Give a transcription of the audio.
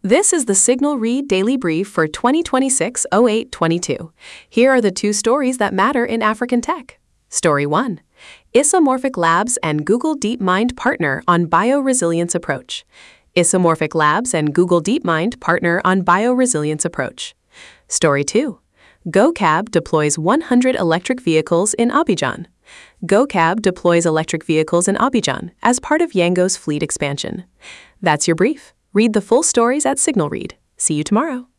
This is the Signal Read Daily Brief for 2026-08-22. Here are the two stories that matter in African tech. Story 1. Isomorphic Labs and Google DeepMind partner on bioresilience approach. Isomorphic Labs and Google DeepMind partner on bioresilience approach. Story 2. GoCab deploys 100 electric vehicles in Abidjan. GoCab deploys electric vehicles in Abidjan as part of Yango's fleet expansion. That's your brief. Read the full stories at Signal Read. See you tomorrow.